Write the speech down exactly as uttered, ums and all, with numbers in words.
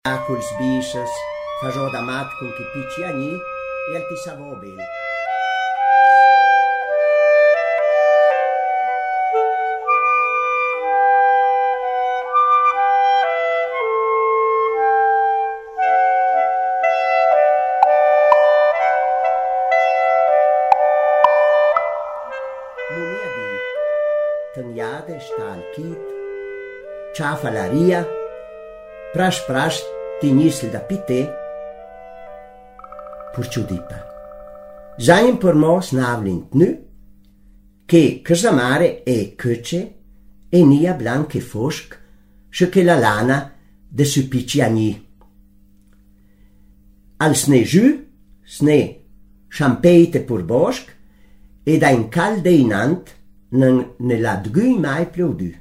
Culs bischas, fagiò da mat con chi picci agni e al ti savò bene. Munia di tagliate sta al kit, ciafa la ria, prash prash tinisl da pite, purciudipa. Zain per mo snavlint nu, che casamare e cöce e nia blanc e fosc, sce che la lana de su picci agni. Al sne giù, sne champeite pur bosc, ed ein calde inant, non ne la dgui mai pleudu.